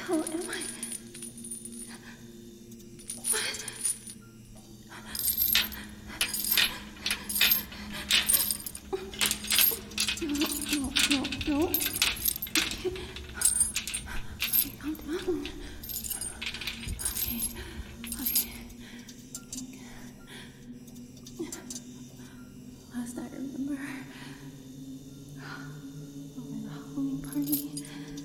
hell am I? What? No. Okay, calm down. Okay. Last I remember, we were at a Halloween party.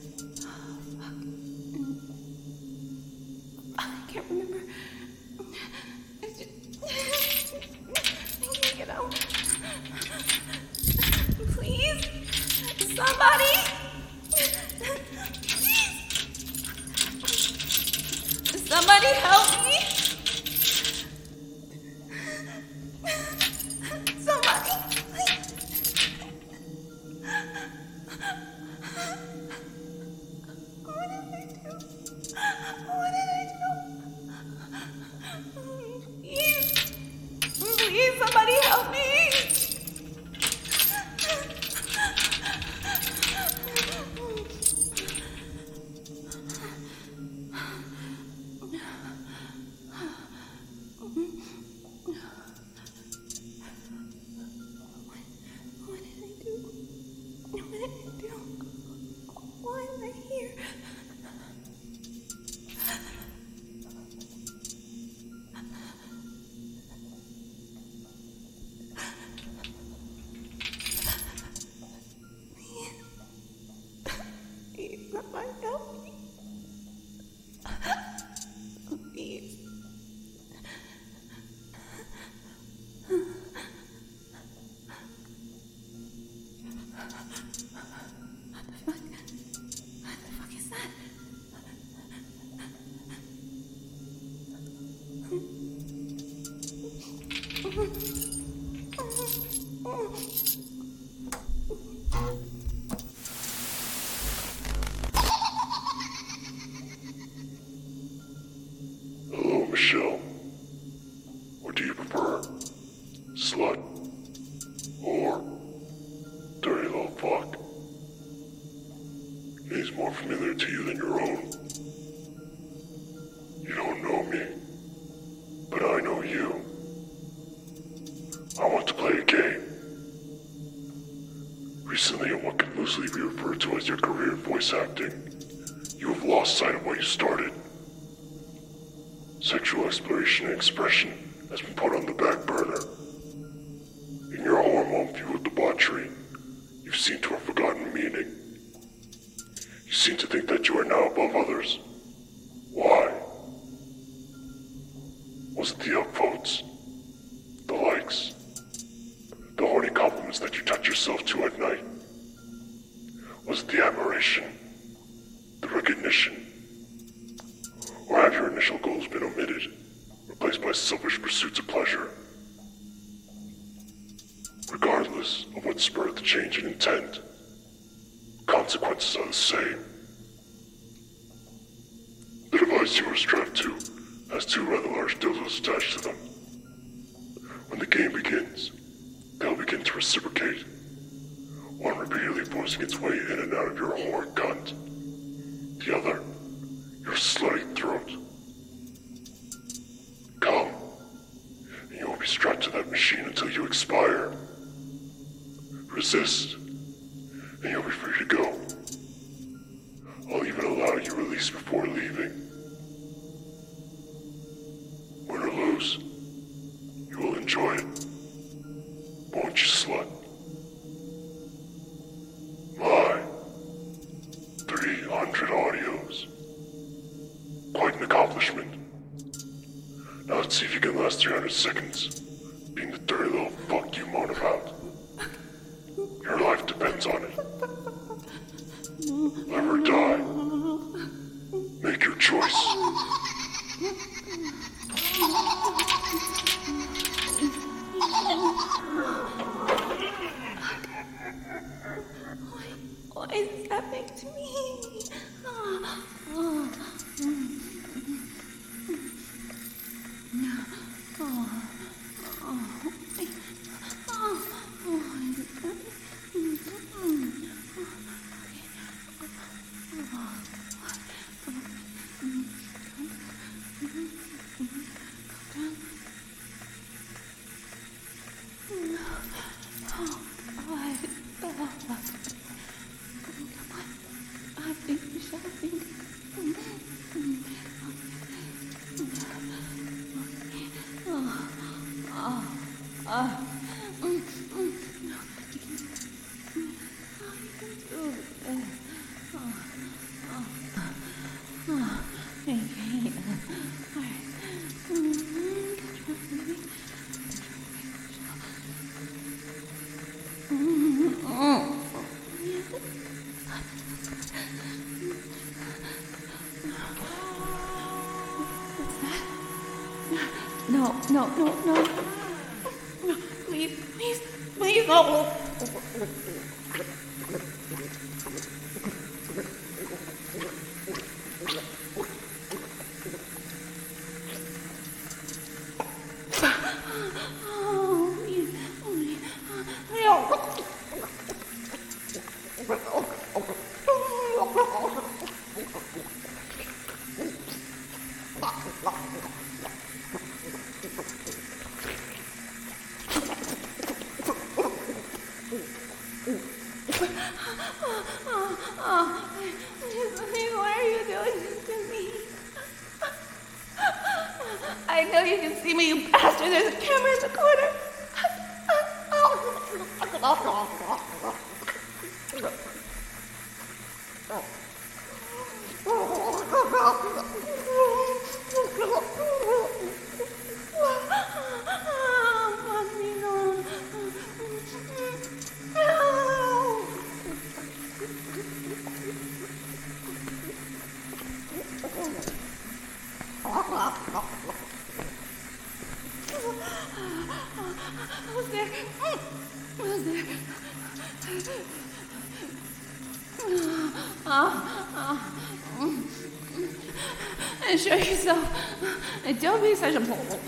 I can't remember. I can't get out. Please, somebody. Please. Somebody help me. Somebody. What did I do? Please, somebody help me. Why am I here? Please, somebody help me. Please. What the fuck is that? Hello, Michelle. What do you prefer? Slut? Or dirty little fuck? He's more familiar to you than your own. You don't know me, but I know you. I want to play a game. Recently, in what can loosely be referred to as your career in voice acting, you have lost sight of what you started. Sexual exploration and expression has been put on the back burner. In your hormone-fueled debauchery, you seem to have forgotten meaning. You seem to think that you are now above others. Why? Was it the upvotes? The likes? The horny compliments that you touch yourself to at night? Was it the admiration? The recognition? Or have your initial goals been omitted, replaced by selfish pursuits of pleasure? Regardless of what spurred the change in intent, consequences are the same. The device you are strapped to has two rather large dildos attached to them. When the game begins, they'll begin to reciprocate, one repeatedly forcing its way in and out of your horrid cunt, the other your slutty throat. Come, and you will be strapped to that machine until you expire. Resist, and you'll be free to go. I'll even allow you release before leaving. Win or lose, you will enjoy it. Won't you, slut? My 300 audios. Quite an accomplishment. Now let's see if you can last 300 seconds being the dirty little fuck you moan about. Your life depends on it. Live or die. Make your choice. Why is this happening to me? No, no, no, no. No, please, please, please, no. Oh, please, please. Please, why are you doing this to me? I know you can see me, you bastard. There's a camera in the corner. Who's there? Who's there? Show yourself. Don't be such a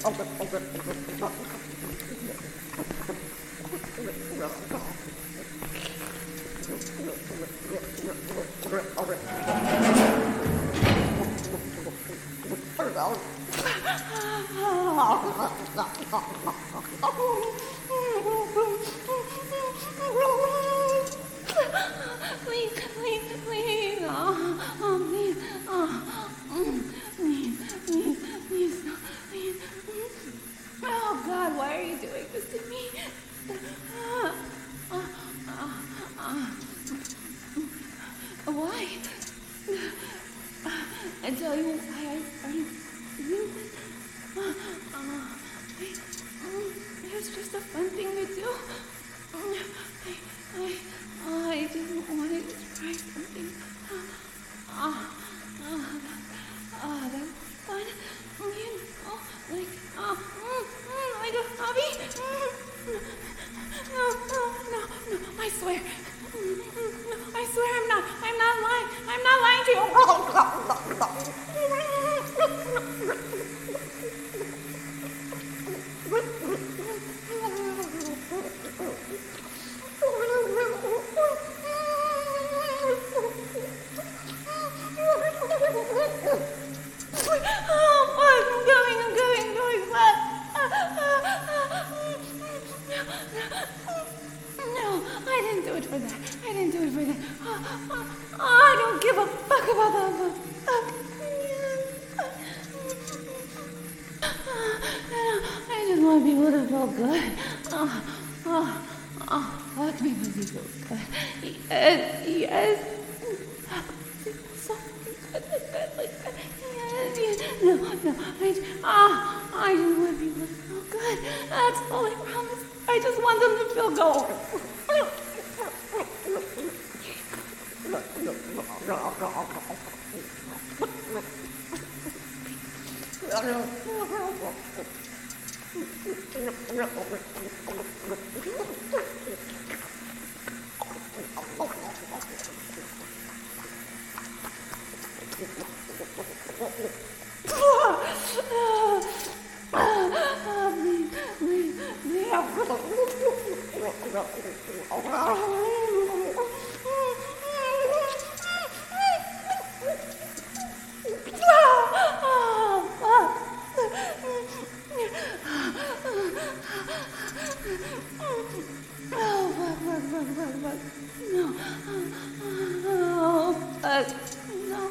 Please, please, please. Please. Please, please, please. Oh, God, why are you doing this to me? Why? I tell you why are you doing this? It's just a fun thing to do. I just wanted to try something. That's fun. You know, like a hobby. No, I swear. No, I swear I'm not lying. I'm not lying to you. I'm going No, I didn't do it for that. I don't give a fuck about that. I just want people to feel good. Let me feel good. Yes. Something good like that. Yes. No. I just want people to feel good. That's all I promise. I just want them to feel good. No.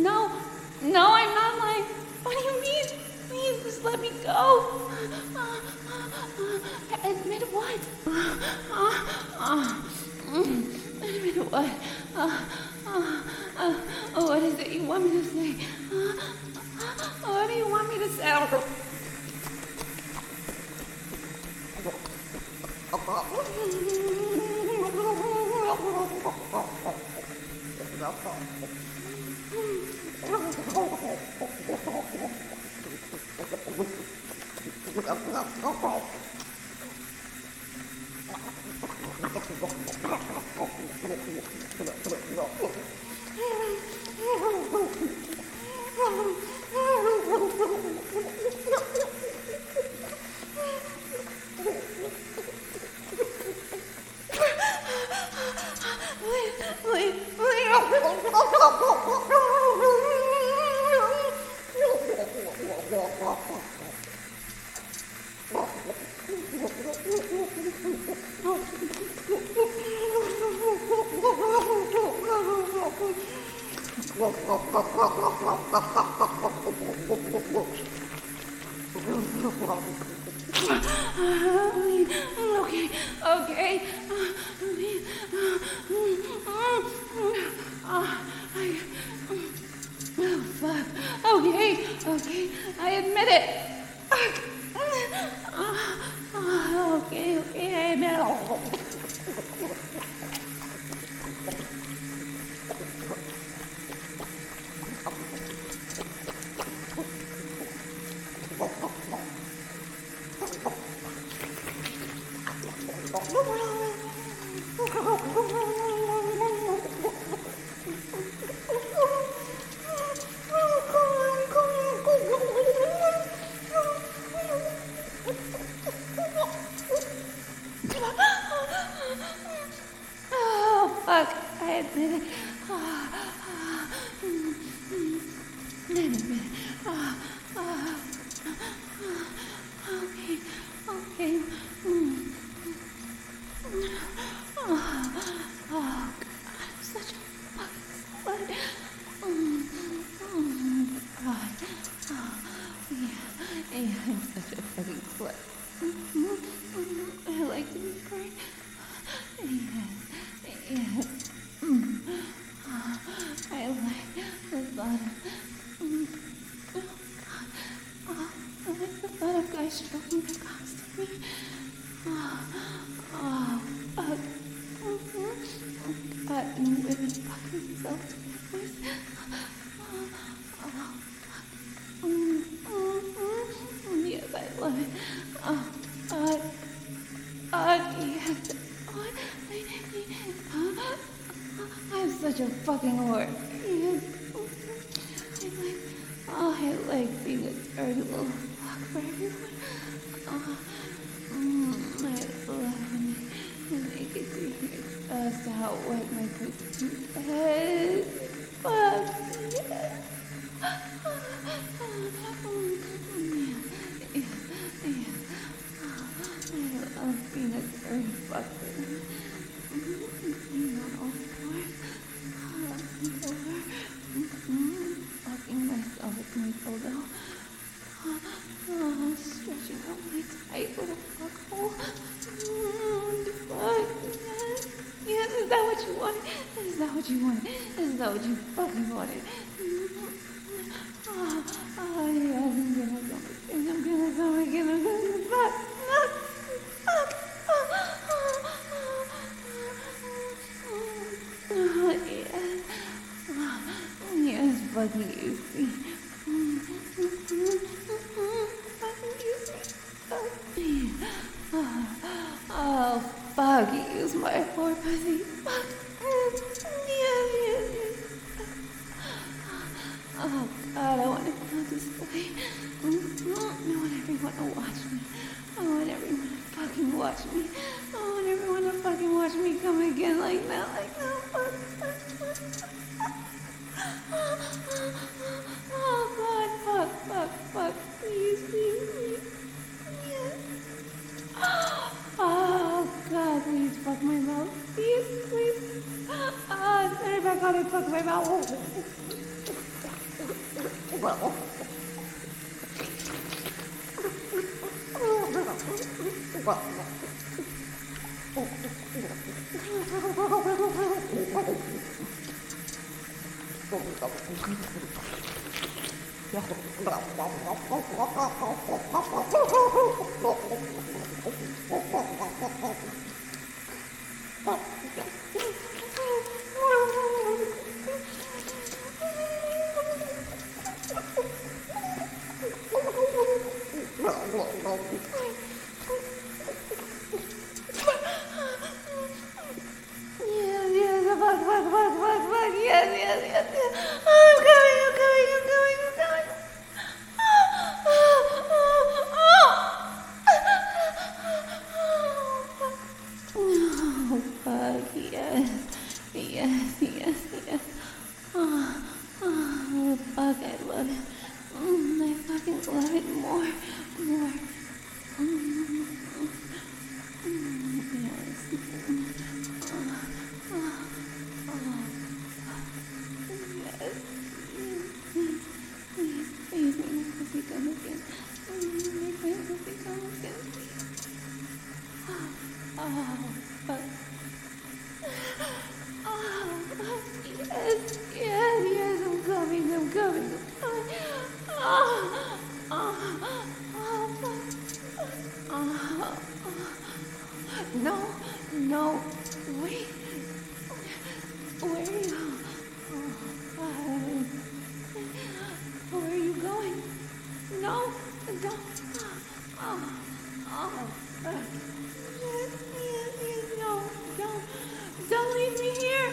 No, I'm not lying. What do you mean? Please, just let me go. Admit what? Admit what? What is it you want me to say? What do you want me to say? Okay. Oh, fuck. Okay. I admit it. Okay, I admit it. Oh, fuck. I admit it. I admit it. Okay. Oh, God, I'm such a fucking slut. God. Yeah, I'm such a fucking slut. I like to be burned. Yes. I like the thought of, I like the thought of guys stroking their cocks to me. Fuck. God, and women fucking themselves to my voice. Yes, I love it. Yes. I'm such a fucking whore. Yes. I like being a dirty little fuck for everyone. I love when you make it through your just how wet my pussy head. Fuck. Yes. I love being a dirty fucker. On all fours. Fucking myself with my dildo. Stretching out my tight little fuckhole. Fuck. Yes, is that what you wanted? Is that what you wanted? Is that what you fucking wanted? Yes, I'm gonna come again. Fuck. Yes, fucking use me. Oh, fuck, use my poor pussy. Fuck. Yes. Oh, God, I want to be on display. I want everyone to watch me. I want everyone to fucking watch me. I want everyone to fucking watch me come again like that. Oh, God, fuck. Please. Yes. Oh, God, please fuck my mouth. Please. Turn it back on and fuck my mouth. Yes, yes, fuck, fuck, fuck, fuck, fuck, yes, yes, yes, yes. I'm coming, I'm coming, I'm coming, I'm coming. Oh, fuck, yes, yes, yes, yes. Oh, fuck, I love it. I fucking love it more, more. Please, please, make my pussy come again. Make my pussy come again, please. Oh, fuck. Oh, yes, yes, yes, I'm coming, I'm coming, I'm coming. Fuck. No, no, wait. Where are you? Oh, where are you going? No, don't. Yes, yes, yes, no, don't leave me here.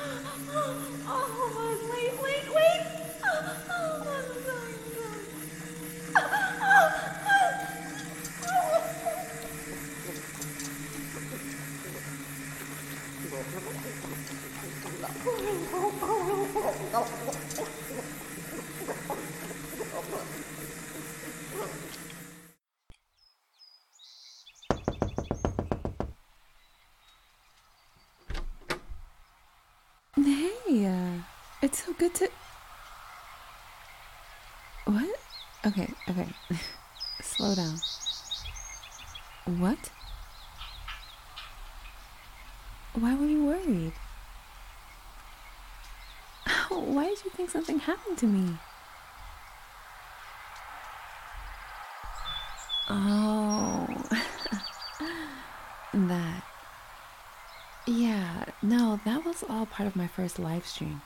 Wait. I'm sorry. Hey, it's so good to... What? Okay. Slow down. What? Why were you worried? Why did you think something happened to me? Oh, that. Yeah, no, that was all part of my first live stream.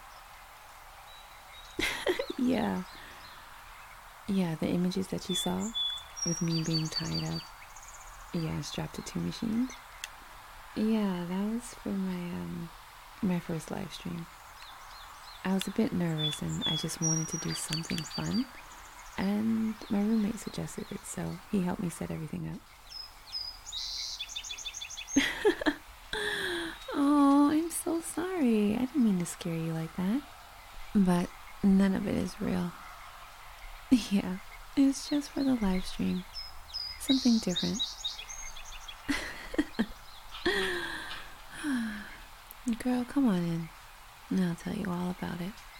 Yeah, the images that you saw with me being tied up, strapped to two machines. Yeah, that was for my first live stream. I was a bit nervous and I just wanted to do something fun, and my roommate suggested it, so he helped me set everything up. Oh, I'm so sorry. I didn't mean to scare you like that. But none of it is real. Yeah, it's just for the live stream. Something different. Girl, come on in, and I'll tell you all about it.